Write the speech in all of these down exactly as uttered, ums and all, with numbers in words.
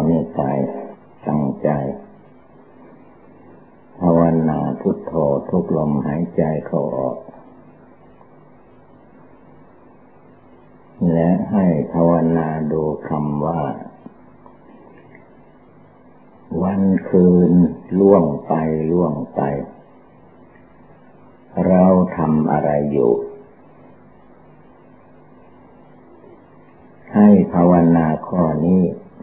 นี่กายตั้งใจภาวนาพุทโธทุกลมหายใจเข้าออกและให้ภาวนาดูคำว่าวันคืนล่วงไปล่วงไปเราทำอะไรอยู่ให้ภาวนาข้อนี้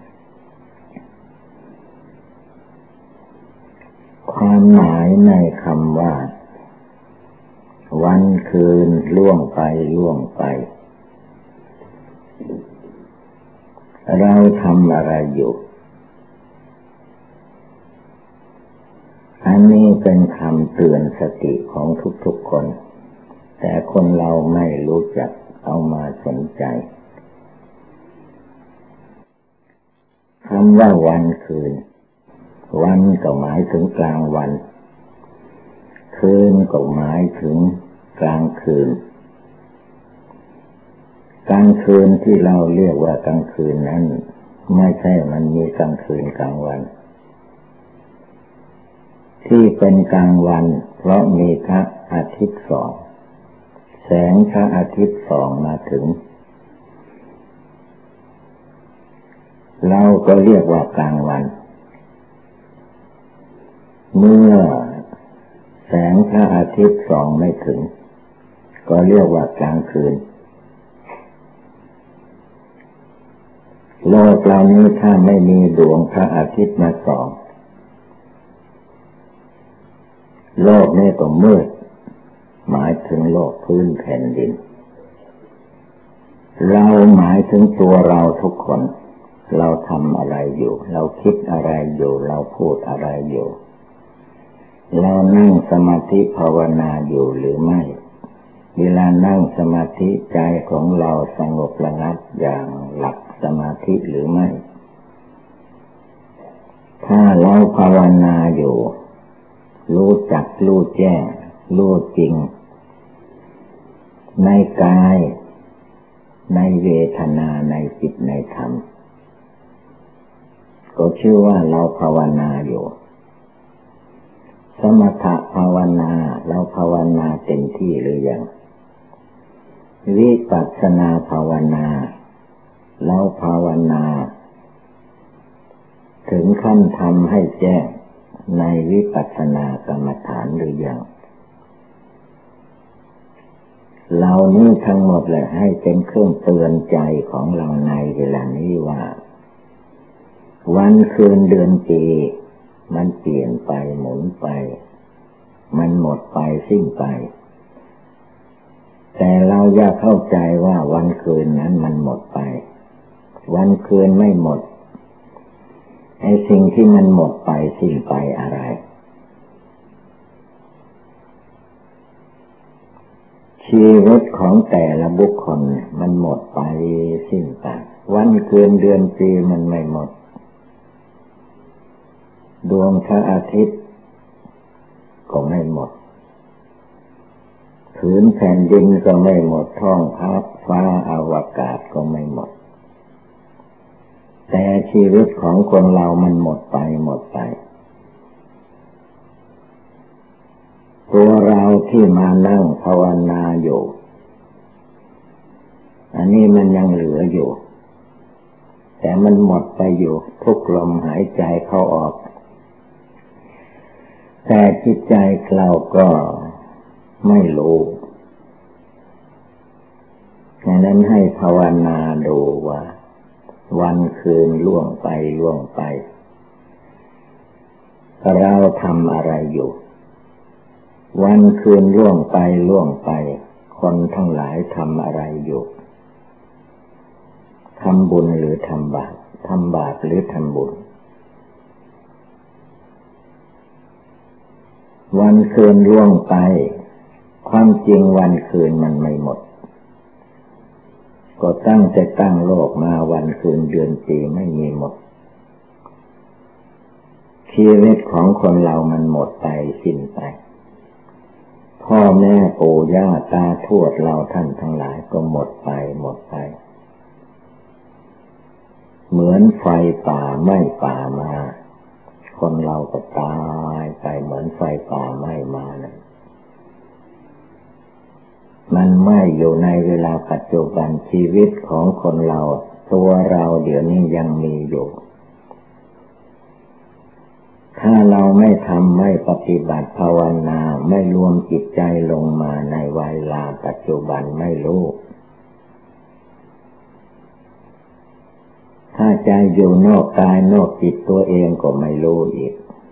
ความหมายในคำว่าวันคืนล่วงไปล่วงไปเราทำอะไรอยู่อันนี้เป็นคำเตือนสติของทุกๆคนแต่คนเราไม่รู้จักเอามาสนใจคำว่าวันคืนวันก็หมายถึงกลางวันคืนก็หมายถึงกลางคืนกลางคืนที่เราเรียกว่ากลางคืนนั้นไม่ใช่มันมีกลางคืนกลางวันที่เป็นกลางวันเพราะมีพระอาทิตย์ส่องแสงพระอาทิตย์ส่องมาถึงเราก็เรียกว่ากลางวันเมื่อแสงพระอาทิตย์ส่องไม่ถึงก็เรียกว่ากลางคืนโลกเหล่านี้ถ้าไม่มีดวงพระอาทิตย์มาส่องโลกนี้ก็มืดหมายถึงโลกพื้นแผ่นดินเราหมายถึงตัวเราทุกคนเราทำอะไรอยู่เราคิดอะไรอยู่เราพูดอะไรอยู่เรานั่งสมาธิภาวนาอยู่หรือไม่เวลานั่งสมาธิใจของเราสงบระงับอย่างหลักสมาธิหรือไม่ถ้าเราภาวนาอยู่รู้จักรู้แจ้งรู้จริงในกายในเวทนาในจิตในธรรมก็ชื่อว่าเราภาวนาอยู่สมถะภาวนาเราภาวนาเต็มที่หรือยังวิปัสสนาภาวนาเราภาวนาถึงขั้นทำให้แจ้งในวิปัสสนากรรมฐานหรือยังเหล่านี้ทั้งหมดเลยให้เป็นเครื่องเตือนใจของเราในเวลานี้ว่าวันคืนเดือนปีมันเปลี่ยนไปหมุนไปมันหมดไปสิ้นไปแต่เราอย่าเข้าใจว่าวันคืนนั้นมันหมดไปวันคืนไม่หมดไอ้สิ่งที่มันหมดไปสิ้นไปอะไรชีวิตของแต่ละบุคคลมันหมดไปสิ้นไปวันคืนเดือนปีมันไม่หมดดวงพระอาทิตย์ก็ไม่หมดผืนแผ่นดินก็ไม่หมดท้องฟ้าอวกาศก็ไม่หมดแต่ชีวิตของคนเรามันหมดไปหมดไปตัวเราที่มานั่งภาวนาอยู่อันนี้มันยังเหลืออยู่แต่มันหมดไปอยู่ทุกลมหายใจเข้าออกแต่จิตใจเราก็ไม่รู้ดังนั้นให้ภาวนาดูว่าวันคืนล่วงไปล่วงไปเราทำอะไรอยู่วันคืนล่วงไปล่วงไปคนทั้งหลายทำอะไรอยู่ทำบุญหรือทำบาปทำบาปหรือทำบุญวันคืนล่วงไปความจริงวันคืนมันไม่หมดก็ตั้งแต่ตั้งโลกมาวันคืนเดือนปีไม่มีหมดชีวิตของคนเรามันหมดไปสิ้นไปพ่อแม่ปู่ย่าตาทวดเราท่านทั้งหลายก็หมดไปหมดไปเหมือนไฟป่าไหม้ป่ามาคนเราก็ตายไปเหมือนไฟป่าไหม้มานะมันไหม้อยู่ในเวลาปัจจุบันชีวิตของคนเราตัวเราเดี๋ยวนี้ยังมีอยู่ถ้าเราไม่ทำไม่ปฏิบัติภาวนาไม่รวมจิตใจลงมาในเวลาปัจจุบันไม่รู้ถ้าใจอยู่นอกกายนอกจิตตัวเองก็ไม่รู้อีก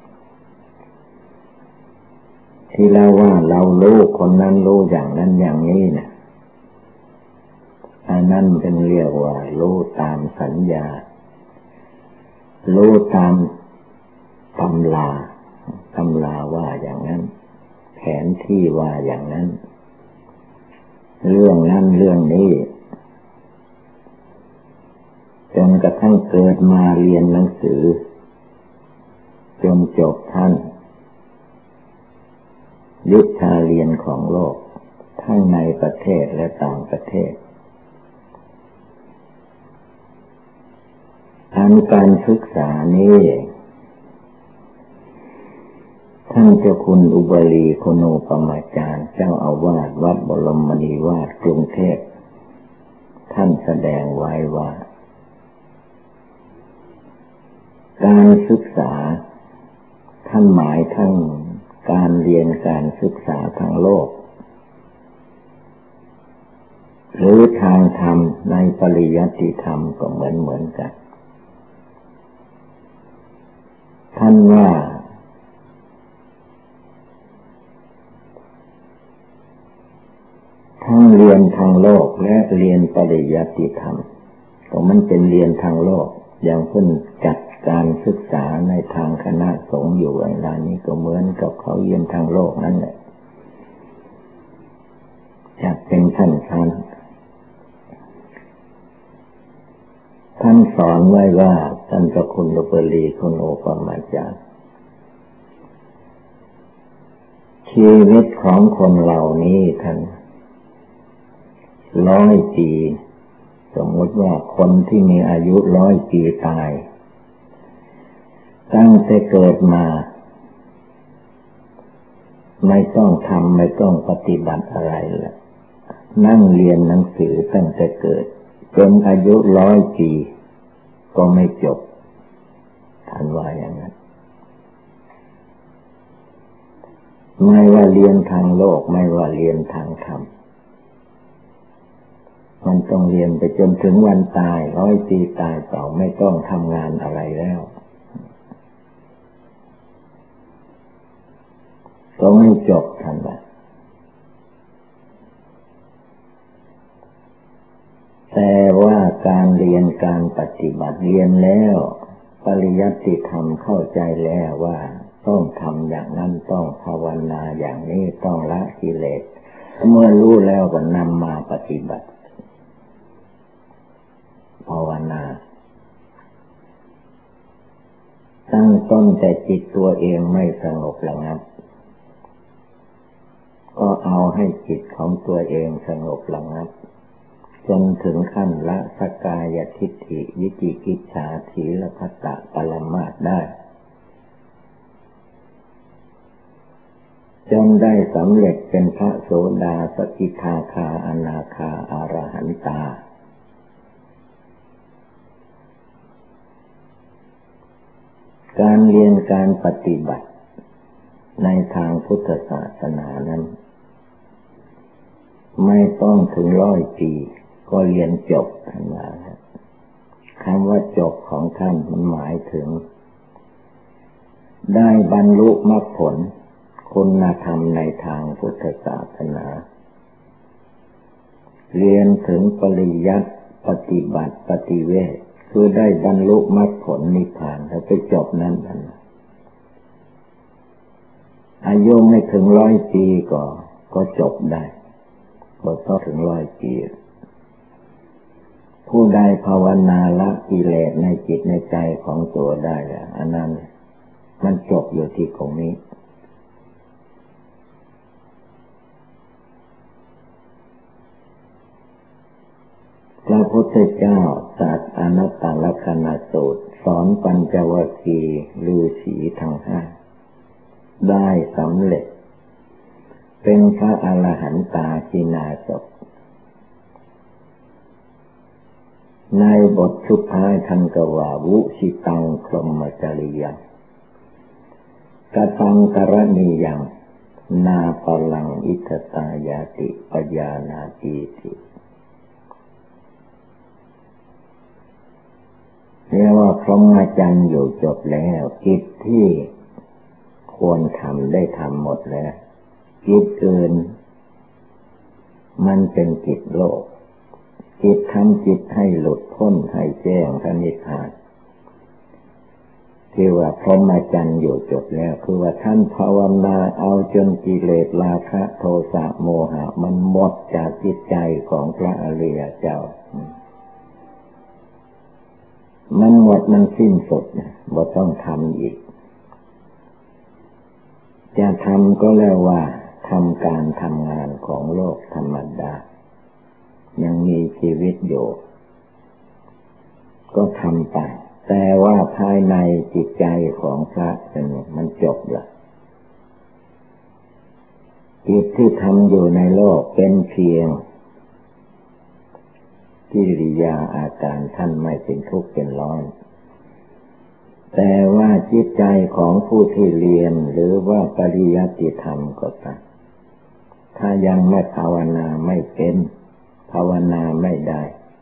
ที่เราว่าเรารู้คนนั้นรู้อย่างนั้นอย่างนี้นะอันนั้นเป็นเรียกว่ารู้ตามสัญญารู้ตามตำราตำราว่าอย่างนั้นแผนที่ว่าอย่างนั้นเรื่องนั้นเรื่องนี้จนกระทั่งเกิดมาเรียนหนังสือจนจบท่านวิชาเรียนของโลกทั้งในประเทศและต่างประเทศอันการศึกษานี้ท่านเจ้าคุณอุบลีโคโนปมาจารย์เจ้าอาวาสวัดบรมนิวาสกรุงเทพท่านแสดงไว้ว่าการศึกษาท่านหมายถึงการเรียนการศึกษาทางโลกหรือทางธรรมในปริยัติธรรมก็เหมือนเหมือนกันท่านว่าทั้งเรียนทางโลกและเรียนปริยัติธรรมก็มันเป็นเรียนทางโลกอย่างเพิ่นจัดการศึกษาในทางคณะสงฆ์อยู่เวลานี้ก็เหมือนกับเขาเรียนทางโลกนั่นแหละจัดเป็นขั้นขั้นท่านสอนไว้ว่าท่านเจ้าคุณอุบลีโคโนปมาจารย์ชีวิตของคนเหล่านี้ท่านร้อยปีสมมติว่าคนที่มีอายุร้อยปีตายตั้งแต่เกิดมาไม่ต้องทำไม่ต้องปฏิบัติอะไรละนั่งเรียนหนังสือตั้งแต่เกิดจนอายุร้อยปีก็ไม่จบท่านว่าอย่างนั้นไม่ว่าเรียนทางโลกไม่ว่าเรียนทางธรรมมันต้องเรียนไปจนถึงวันตายร้อยปีตายต่อไม่ต้องทำงานอะไรแล้วก็ไม่จบท่านว่าแต่ว่าการเรียนการปฏิบัติเรียนแล้วปริยัติธรรมเข้าใจแล้วว่าต้องทำอย่างนั้นต้องภาวนาอย่างนี้ต้องละกิเลสเมื่อรู้แล้วก็นำมาปฏิบัติภาวนาตั้งต้นแต่จิตตัวเองไม่สงบระงับก็เอาให้จิตของตัวเองสงบระงับจนถึงขั้นละสักกายทิฏฐิวิจิกิจฉาถีนพัตตปรมาสสได้จนได้สำเร็จเป็นพระโสดาสกิทาคาอนาคาอรหันตาการเรียนการปฏิบัติในทางพุทธศาสนานั้นไม่ต้องถึงร้อยปีก็เรียนจบท่านว่าคำว่าจบของท่านมันหมายถึงได้บรรลุมรรคผลคุณธรรมในทางพุทธศาสนาเรียนถึงปริยัติปฏิบัติปฏิเวทคือได้บรรลุมรรคผลนิพพานแล้วไปจบนั้นท่านอายุไม่ถึงร้อยปีก็ก็จบได้ก็ต้องถึงร้อยปีผู้ใดภาวนาละกิเลสในจิตในใจของตัวได้แล้วอันนั้นมันจบอยู่ที่ตรงนี้พระพุทธเจ้าตรัสอนัตตลักษณสูตรสอนปัญจวัคคีย์ฤาษีทั้งห้าได้สำเร็จเป็นพระอรหันตาชินาศพในบทสุดท้ายท่านก็ว่าวุสิตังพรหมจริยังกตังกรณียังนาปลังอิทตายาติปญานาติติเรียกว่าพรหมจรรย์อยู่จบแล้วกิจที่ควรทำได้ทำหมดแล้วกิจอื่นมันเป็นกิจโลกกิจทำจิตให้หลุดพ้นให้แจ้งพระนิพพานที่ว่าพรหมจรรย์อยู่จบแล้วคือว่าท่านภาวนาเอาจนกิเลสราคะโทสะโมหะมันหมดจากจิตใจของพระอริยเจ้ามันหมดมันสิ้นสุดบ่ต้องทำอีกจะทำก็แล้วว่าทำการทำงานของโลกธรรมดายังมีชีวิตอยู่ก็ทำไปแต่ว่าภายในจิตใจของพระเนี่ยมันจบละกิจที่ทำอยู่ในโลกเป็นเพียงกิริยาอาการท่านไม่เป็นทุกข์เป็นร้อนแต่ว่าจิตใจของผู้ที่เรียนหรือว่าปริยัติธรรมก็ตามถ้ายังไม่ภาวนาไม่เป็นภาวนาไม่ได้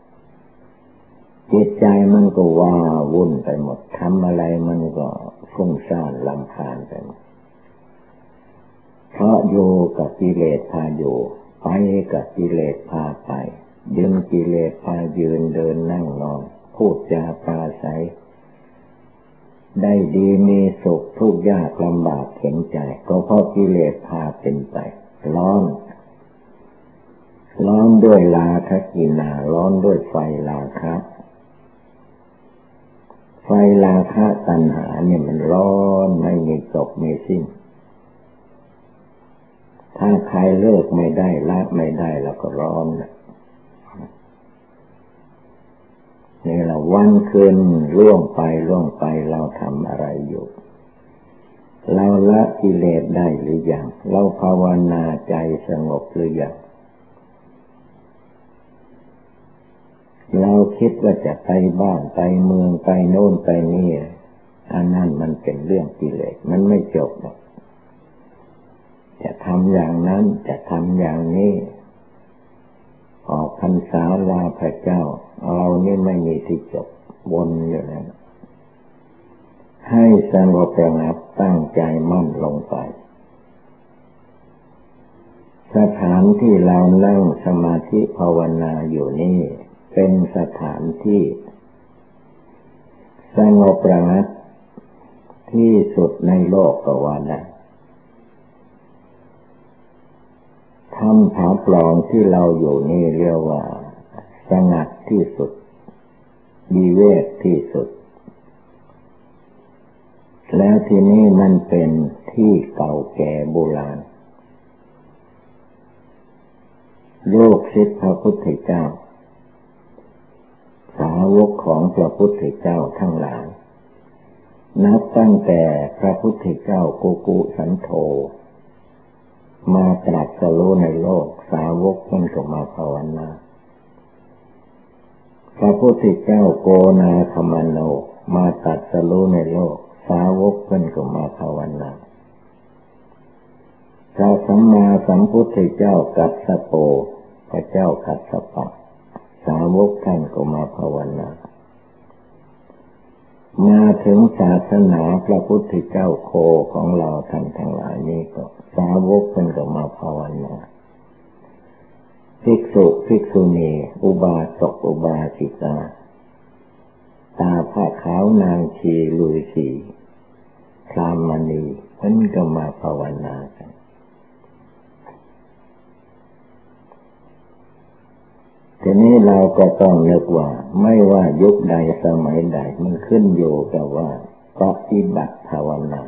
จิตใจมันก็ว้าวุ่นไปหมดทำอะไรมันก็ฟุ้งซ่านรำคาญไปหมดเพราะอยู่กับกิเลสพาอยู่ไปกับกิเลสพาไปดึงกิเลสพายืนเดินนั่งนอนพูดจาปราศัยได้ดีมีสุขทุกข์ยากลำบากเข็นใจก็เพราะกิเลสพาเป็นไปร้อนร้อนด้วยราคะกินาร้อนด้วยไฟราคะไฟราคะตัณหาเนี่ยมันร้อนไม่มีจบไม่สิ้นถ้าใครเลิกไม่ได้ละไม่ได้แล้วก็ร้อนนะนี่เราวันคืนล่วงไปล่วงไปเราทำอะไรอยู่เราละกิเลสได้หรือยังเราภาวนาใจสงบหรือยังเราคิดว่าจะไปบ้านไปเมืองไปโน่นไปนี่อันนั้นมันเป็นเรื่องกิเลสมันไม่จบหรอกจะทำอย่างนั้นจะทำอย่างนี้ออกพรรษาลาพระเจ้าเรานี่ไม่มีที่จบวนอยู่นั่นให้สงบระงับตั้งใจมั่นลงไปสถานที่เรานั่งสมาธิภาวนาอยู่นี่เป็นสถานที่สงบระงับที่สุดในโลกก็ว่าได้ถ้ำผาปล่องที่เราอยู่นี่เรียกว่าสงัดที่สุดวิเวกที่สุดแล้วที่นี่มันเป็นที่เก่าแก่โบราณลูกศิษย์พระพุทธเจ้าสาวกของพระพุทธเจ้าทั้งหลายนับตั้งแต่พระพุทธเจ้ากุกุสันโธมาตรัสรู้ในโลกสาวกท่านก็มาภาวนาพระพุทธเจ้าโกนาคมันโนมาตรัสรู้ในโลกสาวกท่านก็มาภาวนาพระสัมมาสัมพุทธเจ้ากัสสโปพระเจ้ากัสสปะสาวกท่านก็มาภาวนามาถึงศาสนาพระพุทธเจ้าโคของเราท่านทั้งหลายนี้ก็สาวกท่านก็มาภาวนาภิกษุภิกษุณีอุบาสกอุบาสิกาตาผ้าขาวนางชีลุยสีพรามณีท่านก็มาภาวนากันทีนี้เราก็ต้องนึกว่าไม่ว่ายุคใดสมัยใดมันขึ้นอยู่กับว่าปฏิบัติภาวนา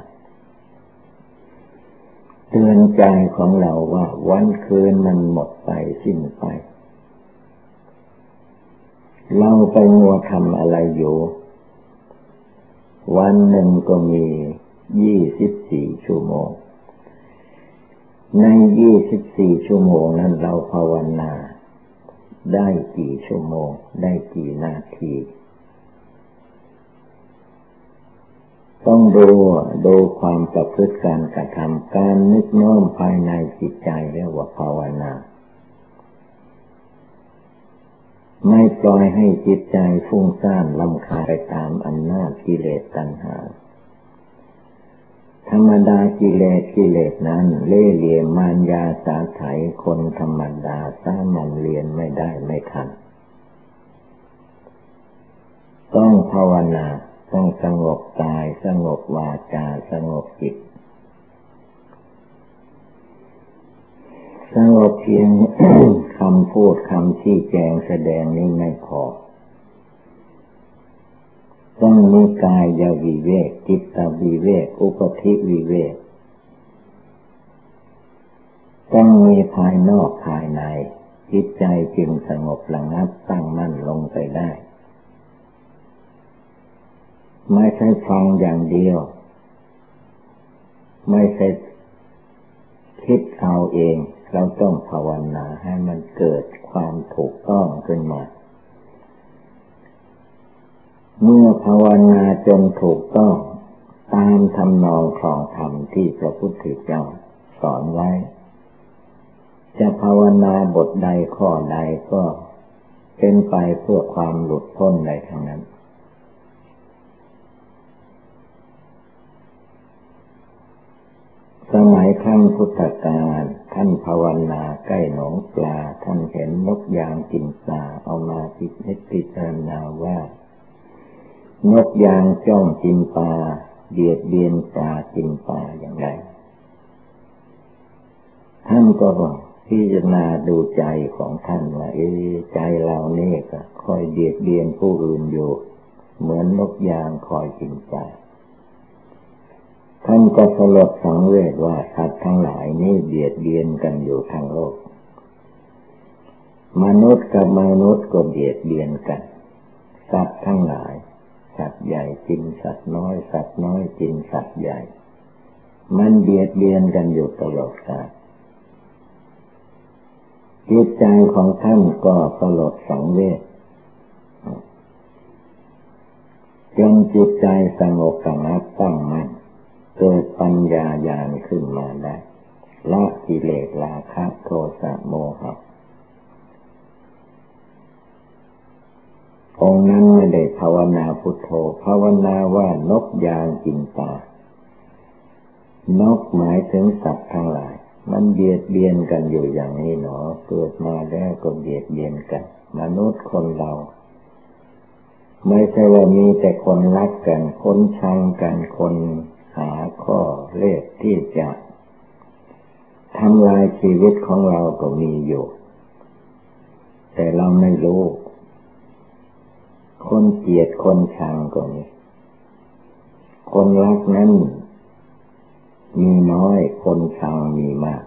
เตือนใจของเราว่าวันคืนมันหมดไปสิ้นไปเราไปมัวทำอะไรอยู่วันหนึ่งก็มียี่สิบสี่ชั่วโมงในยี่สิบสี่ชั่วโมงนั้นเราภาวนาได้กี่ชั่วโมงได้กี่นาทีต้องดูดูความประพฤติการกระทำการนึกน้อมภายในจิตใจเรียกว่าภาวนาไม่ปล่อยให้จิตใจฟุ้งซ่านรำคาญไปตามอำนาจกิเลสตัณหาธรรมดากิเลสกิเลสนั้นเล่ห์เหลี่ยมมารยาสาไถคนธรรมดาสามัญเรียนไม่ได้ไม่ทันต้องภาวนาต้องสงบกายสงบวาจาสงบจิตสงบเพียง คำพูดคำชี้แจงแสดงนี้ไม่พอต้องมีกายวิเวกจิตวิเวกอุปธิวิเวกต้องมีภายนอกภายในจิตใจจึงสงบระงับตั้งมั่นลงไปได้ไม่ใช่ฟังอย่างเดียวไม่ใช่คิดเอาเองเราต้องภาวนาให้มันเกิดความถูกต้องขึ้นมาเมื่อภาวนาจนถูกต้องตามทำนองครองธรรมที่พระพุทธเจ้าสอนไว้จะภาวนาบทใดข้อใดก็เป็นไปเพื่อความหลุดพ้นในทางนั้นสมัยครั้งพุทธกาลท่านภาวนาใกล้หนองปลาท่านเห็นนกยางกินปลาเอามาพิพิจารณาว่านกยางจ้องกินปลาเบียดเบียนปลากินปลาอย่างไรท่านก็พิจารณาดูใจของท่านว่าเออใจเรานี่ก็คอยเบียดเบียนผู้อื่นอยู่เหมือนนกยางคอยกินปลาท่านก็สลดสังเวชว่าสัตว์ทั้งหลายนี่เบียดเบียนกันอยู่ทั้งโลกมนุษย์กับมนุษย์ก็เบียดเบียนกันสัตว์ทั้งหลายสัตว์ใหญ่กินสัตว์น้อยสัตว์น้อยกินสัตว์ใหญ่มันเบียดเบียนกันอยู่ตลอดกาลจิตใจของท่านก็สลดสังเวชจนจิตใจสงบระงับตั้งมั่นเกิดปัญญาญาณขึ้นมาได้ละกิเลสราคะโทสะโมหะองค์นั้นไม่ได้ภาวนาพุทโธภาวนาว่านกยางกินปลานกหมายถึงสัตว์ทั้งหลายมันเบียดเบียนกันอยู่อย่างนี้หนอเกิดมาแล้วก็เบียดเบียนกันมนุษย์คนเราไม่ใช่ว่ามีแต่คนรักกันคนชังกันคนหาข้อเลขที่จะทำลายชีวิตของเราก็มีอยู่แต่เราไม่รู้คนเกลียดคนชังก็มีคนรักนั้นมีน้อยคนชังมีมาก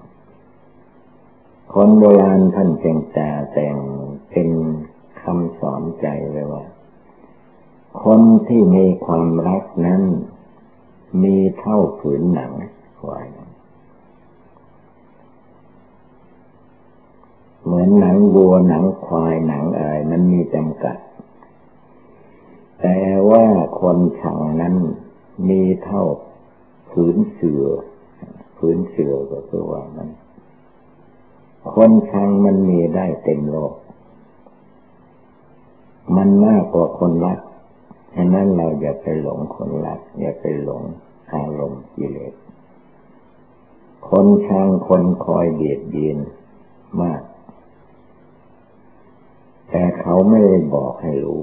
คนโบราณท่านจึงแต่แต่งเป็นคำสอนใจไว้ว่าคนที่มีความรักนั้นมีเท่าผืนหนังควายเหมือนหนังวัวหนังควายหนังอะไรมันมีจำกัดแต่ว่าคนชังนั้นมีเท่าผืนเสือผืนเสือก็คือว่ามันคนชังมันมีได้เต็มโลกมันมากกว่าคนรักฉะนั้นเราอย่าไปหลงคนรักอย่าไปหลงอารมณ์กิเลสคนชังคนคอยเบียดเบียนมากแต่เขาไม่ได้บอกให้รู้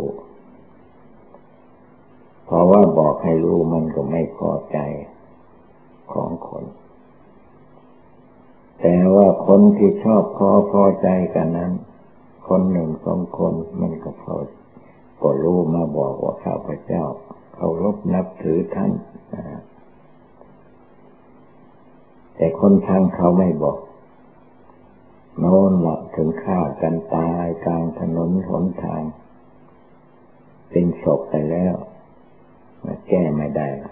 เพราะว่าบอกให้รู้มันก็ไม่พอใจของคนแต่ว่าคนที่ชอบพอพอใจกันนั้นคนหนึ่งสองคนมันก็พอก็รู้มาบอกว่าข้าพเจ้าเคารพนับถือท่านแต่คนทางเขาไม่บอกโน่นละถึงฆ่ากันตายกลางถนนหนทางเป็นศพไปแล้วแก้ไม่ได้ละ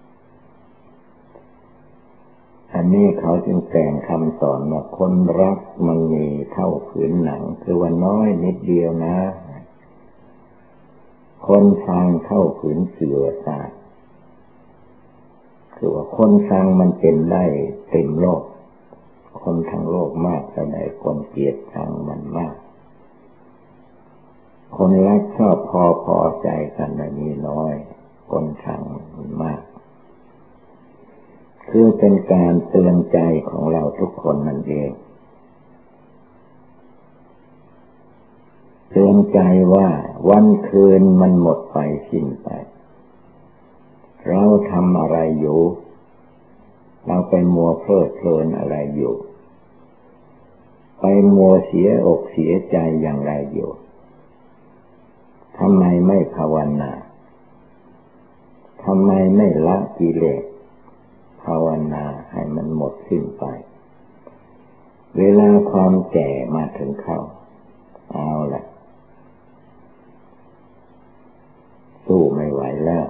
อันนี้เขาจึงแต่งคำสอนว่าคนรักมันมีเท่าผืนหนังคือว่าน้อยนิดเดียวนะคนฟังเท่าผืนเสือสาดคือว่าคนฟังมันเป็นได้เต็มโลกคนทั้งโลกมากแต่ใดคนเกลียดชังมันมากคนรักชอบพอพอใจกันมีน้อยคนชังมันมากคือเป็นการเตือนใจของเราทุกคนนั่นเองเตือนใจว่าวันคืนมันหมดไปสิ้นไปเราทำอะไรอยู่เราไปมัวเพลิดเพลินอะไรอยู่ไปมัวเสียอกเสียใจอย่างไรอยู่ทำไมไม่ภาวนาทำไมไม่ละกิเลสภาวนาให้มันหมดสิ้นไปเวลาความแก่มาถึงเข้าเอาละสู้ไม่ไหวแล้ว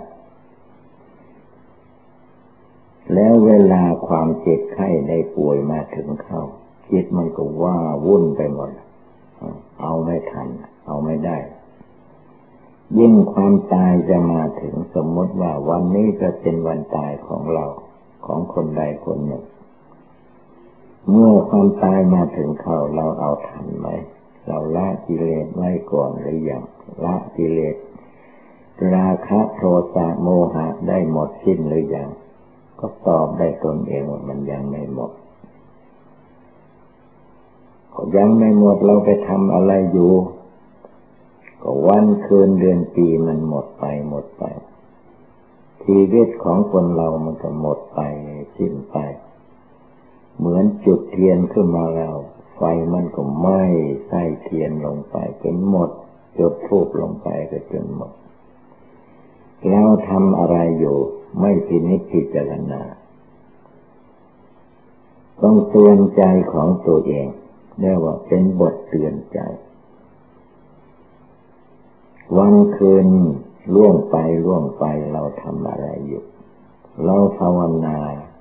แล้วเวลาความเจ็บไข้ได้ป่วยมาถึงเข้าจิตมันก็ว่าวุ่นไปหมดเอาไม่ทันเอาไม่ได้ยิ่งความตายจะมาถึงสมมติว่าวันนี้จะเป็นวันตายของเราของคนใดคนหนึ่งเมื่อความตายมาถึงเขาเราเอาทันไหมเราละกิเลสไว้ก่อนหรือยังละกิเลสราคะโทสะโมหะได้หมดสิ้นหรือยังก็ตอบได้ตนเองว่ามันยังไม่หมดยังไม่หมดเราไปทำอะไรอยู่ก็วันคืนเดือนปีมันหมดไปหมดไปชีวิตของคนเรามันก็หมดไปสิ้นไปเหมือนจุดเทียนขึ้นมาแล้วไฟมันก็ไหม้ใส่เทียนลงไปจนหมดจุดธูปลงไปก็จนหมดแล้วทำอะไรอยู่ไม่พินิจพิจารณาต้องเตือนใจของตัวเองเรียกว่าเป็นบทเตือนใจวันคืนล่วงไปล่วงไปเราทำอะไรอยู่เราภาวนา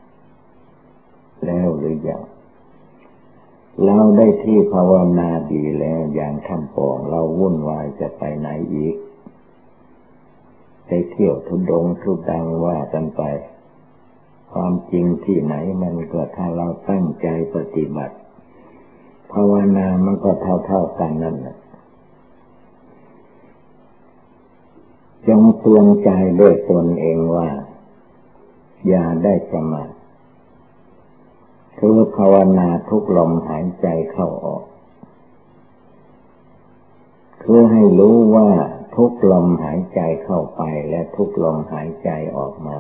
แล้วหรือยังเราได้ที่ภาวนาดีแล้วอย่างทำปองเราวุ่นวายจะไปไหนอีกไปเที่ยวทุดงทุดังว่ากันไปความจริงที่ไหนมันก็ถ้าเราตั้งใจปฏิบัติภาวนามันก็เท่าๆกันนั่นแหละจงเตือนใจด้วยตนเองว่าอย่าได้ประมาทคือภาวนาทุกลมหายใจเข้าออกคือให้รู้ว่าทุกลมหายใจเข้าไปและทุกลมหายใจออกมา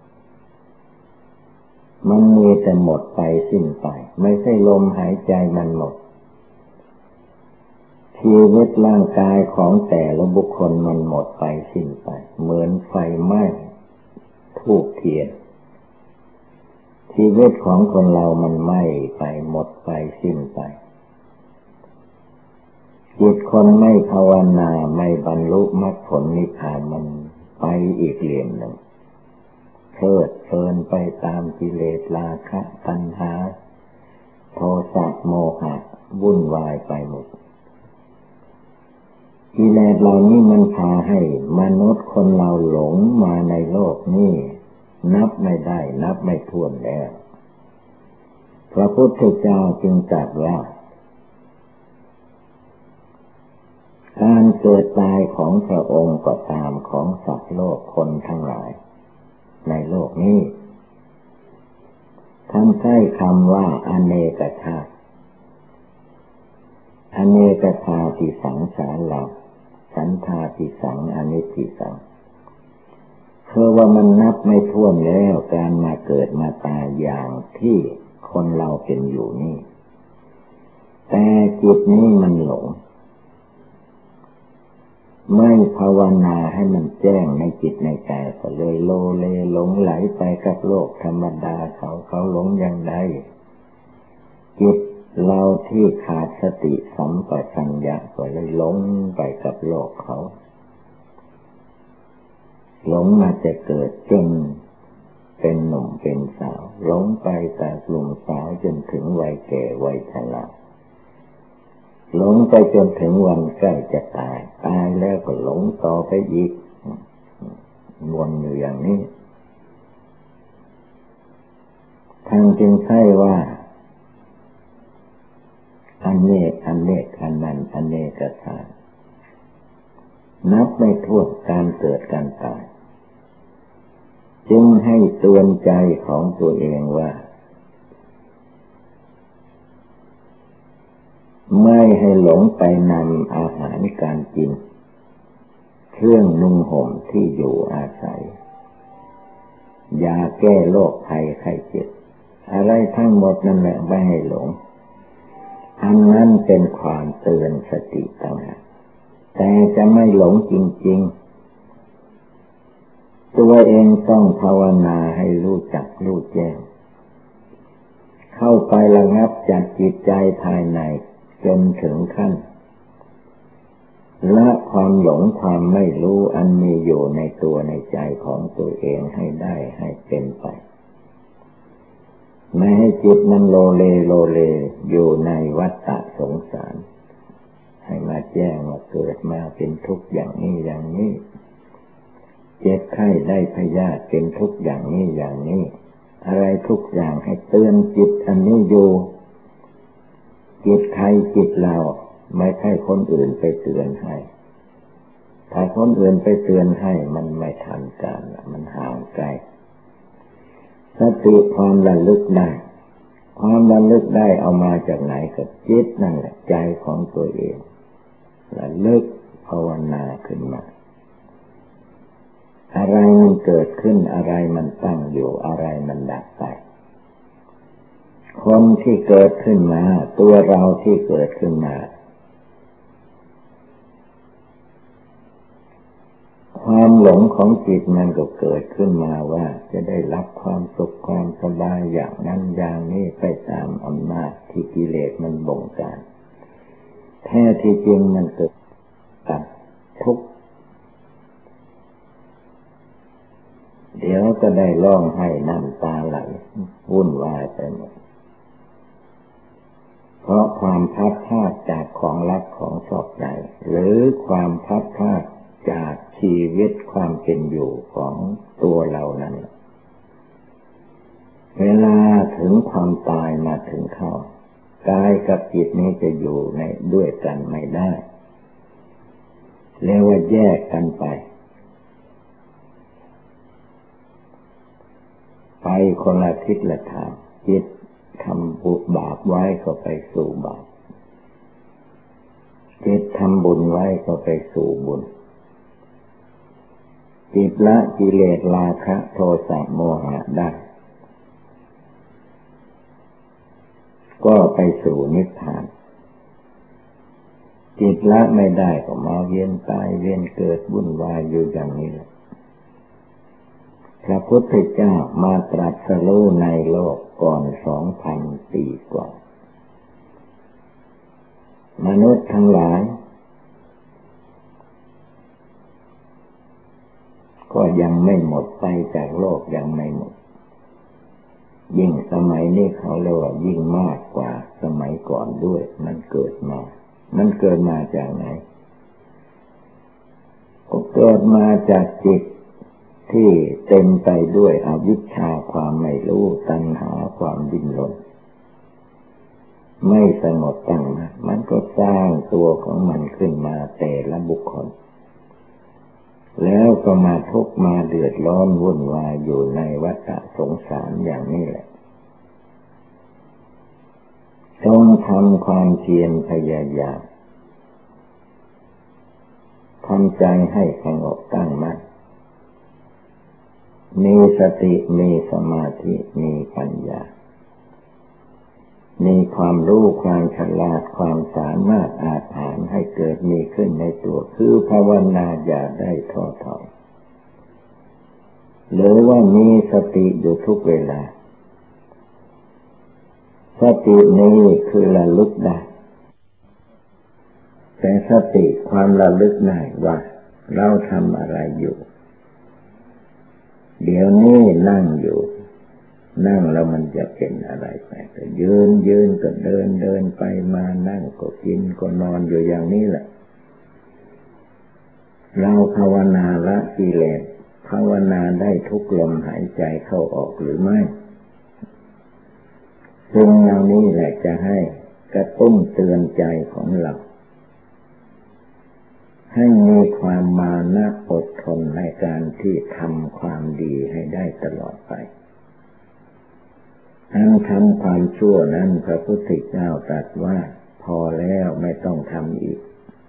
มันมีแต่หมดไปสิ้นไปไม่ใช่ลมหายใจมันหมดชีวิตร่างกายของแต่ละบุคคลมันหมดไปสิ้นไปเหมือนไฟไหม้ธูปเทียนชีวิตของคนเรามันไหม้ไปหมดไปสิ้นไปจิตคนไม่ภาวนาไม่บรรลุมรรคผลนิพพานมันไปอีกเหลี่ยมหนึ่งเพลิดเพลินไปตามกิเลสราคะตัณหาโทสะโมหะวุ่นวายไปหมดกิเลสเหล่านี้มันพาให้มนุษย์คนเราหลงมาในโลกนี้นับไม่ได้นับไม่ถ้วนแล้วพระพุทธเจ้าจึงตรัสว่าการเกิดตายของพระองค์ก็ตามของสัตว์โลกคนทั้งหลายในโลกนี้ท่านใช้คำว่าอเนกชาติอเนกชาติสังสารวัฏสันทาติสังอนิจจิสังคือว่ามันนับไม่ถ้วนแล้วการมาเกิดมาตายอย่างที่คนเราเป็นอยู่นี่แต่จิตนี้มันหลงไม่ภาวนาให้มันแจ้งในจิตในใจก็เลยโลเลหลงไหลไปกับโลกธรรมดาเขาเขาหลงอย่างใดจิตเราที่ขาดสติสัมปชัญญะก็เลยหลงไปกับโลกเขาหลงมาจะเกิดจนเป็นหนุ่มเป็นสาวหลงไปแต่หนุ่มสาวจนถึงวัยแก่วัยชราหลงไปจนถึงวันใกล้จะตายตายแล้วก็หลงต่อไปอีกวนอยู่อย่างนี้ท่านจึงใช่ว่าอันเนกอันเนกอันนั้นอันเนกธาตุนับไม่ถ้วนการเกิดการตายจึงให้เตือนใจของตัวเองว่าไม่ให้หลงไปนำอาหารการกินเครื่องนุ่งห่มที่อยู่อาศัยยาแก้โรคภัยไข้เจ็บอะไรทั้งหมดนั่นแหละไม่ให้หลงอันนั้นเป็นความเตือนสติต่างหากแต่จะไม่หลงจริงๆตัวเองต้องภาวนาให้รู้จักรู้แจ้งเข้าไประงับจัดจิตใจภายในจนถึงขั้นละความหลงความไม่รู้อันมีอยู่ในตัวในใจของตัวเองให้ได้ให้เป็นไปไม่ให้จิตมันโลเลโลเลอยู่ในวัฏฏะสงสารให้มาแจ้งว่าเกิดมาเป็นทุกข์อย่างนี้อย่างนี้เจ็บไข้ได้พยาธิเป็นทุกข์อย่างนี้อย่างนี้อะไรทุกอย่างให้เตือนจิตอันนี้อยู่จิตใครจิตเราไม่ใช่คนอื่นไปเตือนให้ถ้าคนอื่นไปเตือนให้มันไม่ทันการมันห่างไกลสติความระลึกได้ความระลึกได้เอามาจากไหนกับจิตนั่นแหละใจของตัวเองระลึกภาวนาขึ้นมาอะไรมันเกิดขึ้นอะไรมันตั้งอยู่อะไรมันดับไปคนที่เกิดขึ้นมาตัวเราที่เกิดขึ้นมาความหลงของจิตมันก็เกิดขึ้นมาว่าจะได้รับความสุขความสบายอย่างนั้นอย่างนี้ไปตามอำนาจที่กิเลสมันบงการแท้ที่จริงมันเกิดจากทุกข์เดี๋ยวก็ได้ร้องไห้น้ำตาไหลวุ่นวายไปหมดเพราะความพัดพลาดจากของรักของชอบใจหรือความพัดพลาดจากชีวิตความเป็นอยู่ของตัวเรานั้นเวลาถึงความตายมาถึงเข้ากายกับจิตนี้จะอยู่ในด้วยกันไม่ได้เรียกว่าแยกกันไปไปคนละทิศละทางจิตทำบุญบาปไว้ก็ไปสู่บาปจิตทำบุญไว้ก็ไปสู่บุญจิตละกิเลสราคะโทสะโมหะได้ก็ไปสู่นิพพานจิตละไม่ได้ก็มาเวียนตายเวียนเกิดวุ่นวายอยู่อย่างนี้แหละพระพุทธเจ้ามาตรัสรู้ในโลกก่อนสองพันปีกว่ามนุษย์ทั้งหลายก็ยังไม่หมดไปจากโลกยังไม่หมดยิ่งสมัยนี้เขาเรียกว่ายิ่งมากกว่าสมัยก่อนด้วยมันเกิดมามันเกิดมาจากไหนก็เกิดมาจากจิตที่เต็มไปด้วยอวิชชาความไม่รู้ตัณหาความดิ้นรนไม่สงบตั้งมั่นมันก็สร้างตัวของมันขึ้นมาแต่ละบุคคลแล้วก็มาทุกข์มาเดือดร้อนวุ่นวายอยู่ในวัฏสงสารอย่างนี้แหละต้องทำความเพียรพยายามทำใจให้สงบตั้งมั่นมีสติมีสมาธิมีปัญญามีความรู้ความฉลาดความสามารถอาจหารให้เกิดมีขึ้นในตัวคือภาวนาอย่าได้ท้อถอยหรือว่ามีสติอยู่ทุกเวลาสตินี้คือระลึกได้แต่สติความระลึกได้ว่าเราทำอะไรอยู่เดี๋ยวนี้นั่งอยู่นั่งแล้วมันจะเป็นอะไรไปก็ยืนยืนก็เดินเดินไปมานั่งก็กินก็นอนอยู่อย่างนี้แหละเราภาวนาละกิเลสภาวนาได้ทุกลมหายใจเข้าออกหรือไม่ซึ่งเหล่านี้แหละจะให้กระตุ้นเตือนใจของเราให้มีความมานะอดทนในการที่ทำความดีให้ได้ตลอดไปอันทำความชั่วนั้นพระพุทธเจ้าตรัสว่าพอแล้วไม่ต้องทำอีก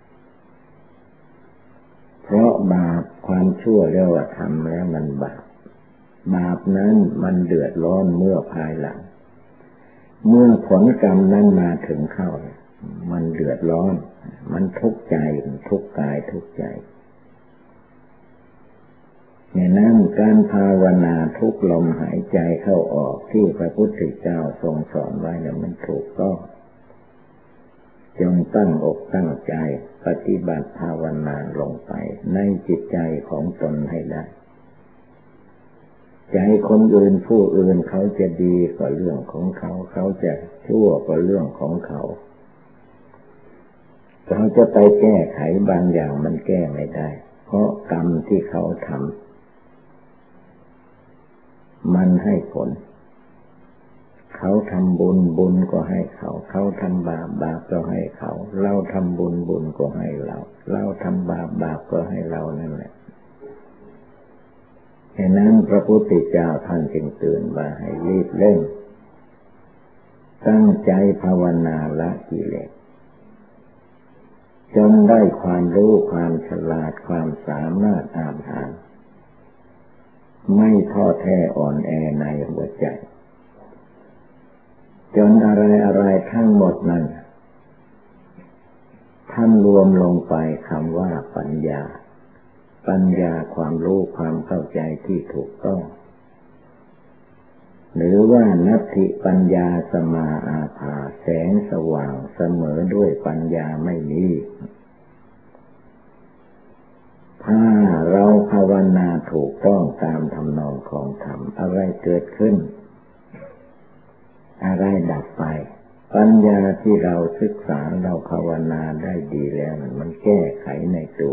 เพราะบาปความชั่วเรียกว่าทำแล้วมันบาปบาปนั้นมันเดือดร้อนเมื่อภายหลังเมื่อผลกรรมนั้นมาถึงเข้ามันเดือดร้อนมันทุกข์ใจทุกข์กายทุกข์ใจเนี่ยนั้นการภาวนาทุกลมหายใจเข้าออกที่พระพุทธเจ้าทรงสอนไว้เนี่ยมันถูกต้องจงตั้งอกตั้งใจปฏิบัติภาวนาลงไปในจิตใจของตนให้ได้ใจคนอื่นผู้อื่นเขาจะดีก็เรื่องของเขาเขาจะชั่วก็เรื่องของเขาเขาจะไปแก้ไขบางอย่างมันแก้ไม่ได้เพราะกรรมที่เขาทำมันให้ผลเขาทำบุญบุญก็ให้เขาเขาทำบาปบาปก็ให้เขาเราทำบุญบุญก็ให้เราเราทำบาปบาปก็ให้เรานั่นแหละฉะนั้นพระพุทธเจ้าท่านจึงเตือนว่าให้รีบเร่งตั้งใจภาวนาละกิเลสจนได้ความรู้ความฉลาดความสามารถอาภาญไม่ท้อแท้อ่อนแอในหัวใจจนอะไรอะไรทั้งหมดนั้นท่านรวมลงไปคำว่าปัญญาปัญญาความรู้ความเข้าใจที่ถูกต้องหรือว่านัตถิปัญญาสมาอาภาแสงสว่างเสมอด้วยปัญญาไม่มีถ้าเราภาวนาถูกต้องตามทำนองของธรรมอะไรเกิดขึ้นอะไรดับไปปัญญาที่เราศึกษาเราภาวนาได้ดีแล้วมันแก้ไขในตัว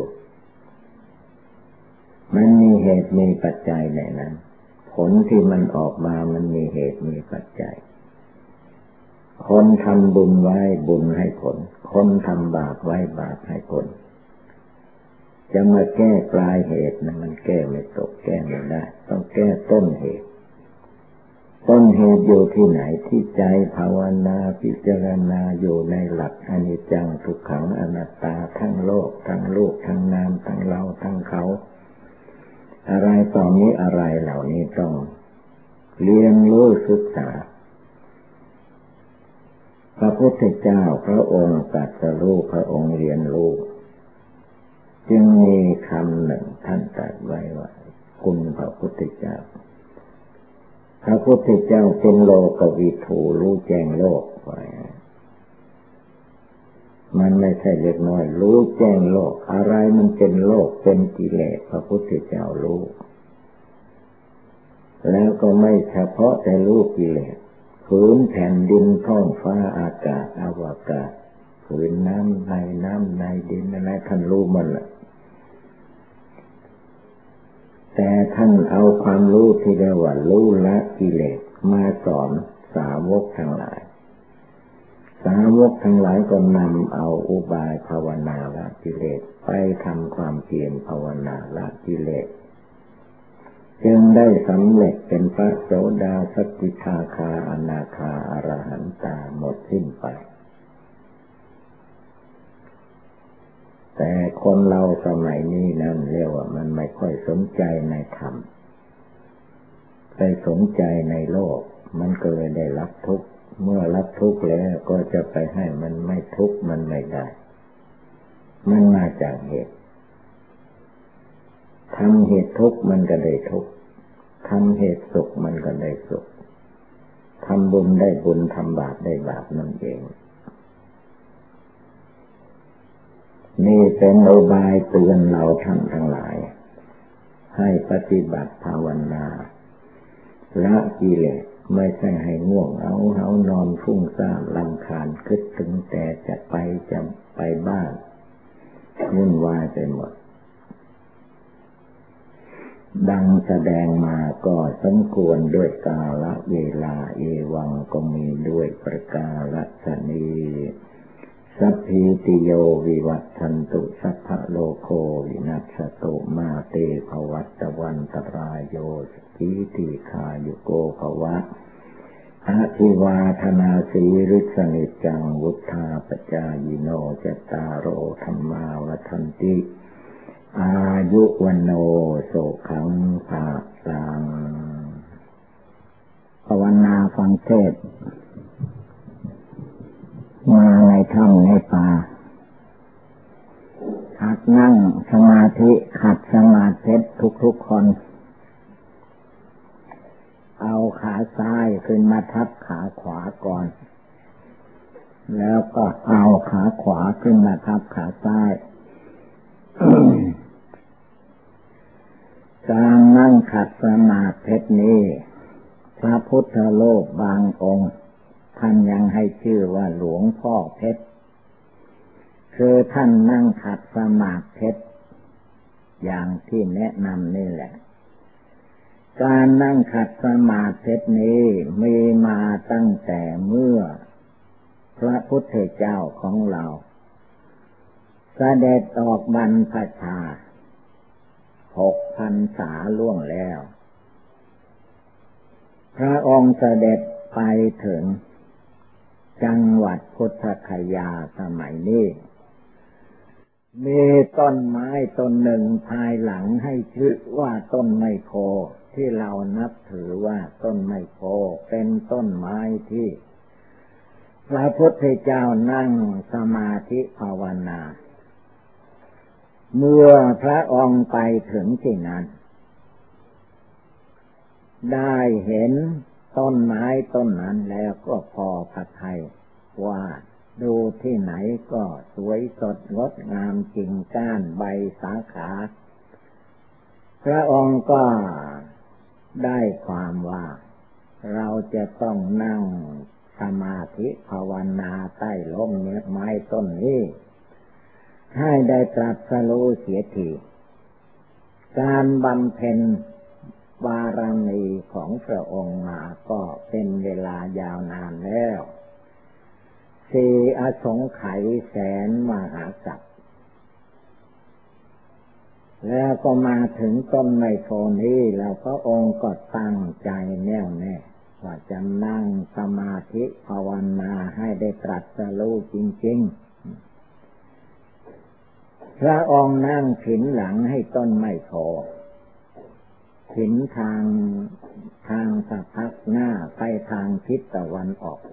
มันมีเหตุมีปัจจัยในนั้นผลที่มันออกมามันมีเหตุมีปัจจัยคนทำบุญไว้บุญให้ผลคนทำบาปไว้บาปให้ผลจะมาแก้ปลายเหตุนะมันแก้ไม่ตกแก้ไม่ได้ต้องแก้ต้นเหตุต้นเหตุอยู่ที่ไหนที่ใจภาวนาพิจารณาอยู่ในหลักอนิจจังทุกขังอนัตตาทั้งโลกทั้งลูกทั้งนามทั้งเราทั้งเขาอะไรต่อนี้อะไรเหล่านี้ต้องเรียนรู้ศึกษาพระพุทธเจ้าพระองค์ตรัสรู้พระองค์เรียนรู้จึงมีคำหนึ่งท่านตรัสไว้ว่าคุณพระพุทธเจ้าพระพุทธเจ้าเป็นโลกวิถูรู้แจ้งโลกไว้มันไม่ใช่เล็กน้อยรู้แจ้งโลกอะไรมันเป็นโลกเป็นกิเลสพระพุทธเจ้ารู้แล้วก็ไม่เฉพาะแต่รู้กิเลสพื้นแผ่นดินท้องฟ้าอากาศอวกาศพื้นน้ำในน้ำในดินอะไรท่านรู้มันแหละแต่ท่านเอาความรู้ที่เรียกว่ารู้ละกิเลสมาสอนสาวกทั้งหลายสาวกทั้งหลายก็นำเอาอุบายภาวนาละกิเลสไปทำความเพียรภาวนาละกิเลสจึงได้สำเร็จเป็นพระโสดาสกิทาคาอนาคาอรหันตาหมดสิ้นไปแต่คนเราสมัยนี้นั่นเรียกว่ามันไม่ค่อยสนใจในธรรมไปสนใจในโลกมันก็เลยได้รับทุกข์เมื่อรับทุกข์แล้วก็จะไปให้มันไม่ทุกข์มันไม่ได้มันมาจากเหตุทำเหตุทุกข์มันก็ได้ทุกข์ทำเหตุสุขมันก็ได้สุขทำบุญได้บุญทำบาปได้บาปนั่นเองนี่เป็นอุบายเตือนเราท่านทั้งหลายให้ปฏิบัติภาวนาละกิเลสไม่ใช่ให้ง่วงเอาเฮานอนฟุ้งซ่านรำคาญคิดถึงแต่จะไปจะไปบ้านวุ่นวายไปหมดดังแสดงมาก็สมควรด้วยกาลเวลาเอวังก็มีด้วยประกาศนีสัพพิติโยวิวัตชันตุสัพพะโลโควินัสสตุมาเตภวัตวันตรายโยสุขีติขายุโกภวะอาทิวาธนาสีริสนิจังวุธาปจายโนจตารโอธรรมาวัฏันติอายุวันโนโสขังภาลังภาวนาฟังเทศน์มาในถ้ำในป่าหัดนั่งสมาธิขัดสมาธิทุกๆคนเอาขาซ้ายขึ้นมาทับขาขวาก่อนแล้วก็เอาขาขวาขึ้นมาทับขาซ้าย การนั่งขัดสมาธินี้พระพุทธโลกบางองค์ท่านยังให้ชื่อว่าหลวงพ่อเพชรคือท่านนั่งขัดสมาธิอย่างที่แนะนำนี่แหละการนั่งขัดสมาธินี้มีมาตั้งแต่เมื่อพระพุทธเจ้าของเราเสด็จออกบรรพชาหกพรรษาล่วงแล้วพระองค์เสด็จไปถึงจังหวัดพุทธคยาสมัยนี้มีต้นไม้ต้นหนึ่งภายหลังให้ชื่อว่าต้นไมโพที่เรานับถือว่าต้นไมโพเป็นต้นไม้ที่พระพุทธเจ้านั่งสมาธิภาวนาเมื่อพระองค์ไปถึงที่นั้นได้เห็นต้นไม้ต้นนั้นแล้วก็พอพระทัยว่าดูที่ไหนก็สวยสดงดงามกิ่งก้านใบสาขาพระองค์ก็ได้ความว่าเราจะต้องนั่งสมาธิภาวนาใต้ร่มไม้ต้นนี้ให้ได้ตรัสรู้เสียทีการบำเพ็ญบารมีของพระองค์มาก็เป็นเวลายาวนานแล้วสี่อสงไขยแสนมหากัปแล้วก็มาถึงต้นไมโพนี้แล้วพระองค์ก็ตั้งใจแน่วแน่ว่าจะนั่งสมาธิภาวนาให้ได้ตรัสรู้จริงๆพระองค์นั่งผินหลังให้ต้นไมโพผินทางทางสะพักหน้าไปทางทิศตะวันออก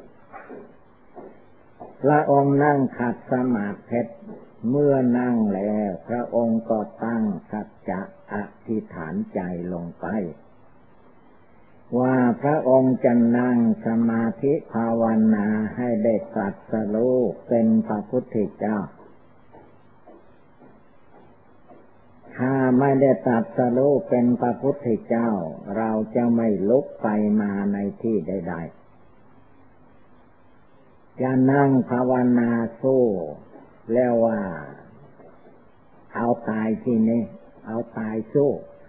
พระองค์นั่งขัดสมาธิเมื่อนั่งแล้วพระองค์ก็ตั้งสัจจะอธิษฐานใจลงไปว่าพระองค์จะนั่งสมาธิภาวนาให้ได้ตรัสรู้เป็นพระพุทธเจ้าถ้าไม่ได้ตรัสรู้เป็นพระพุทธเจ้าเราจะไม่ลุกไปมาในที่ใดๆจะนั่งภาวนาสู้แล้วว่าเอาตายที่นี่เอาตายสู้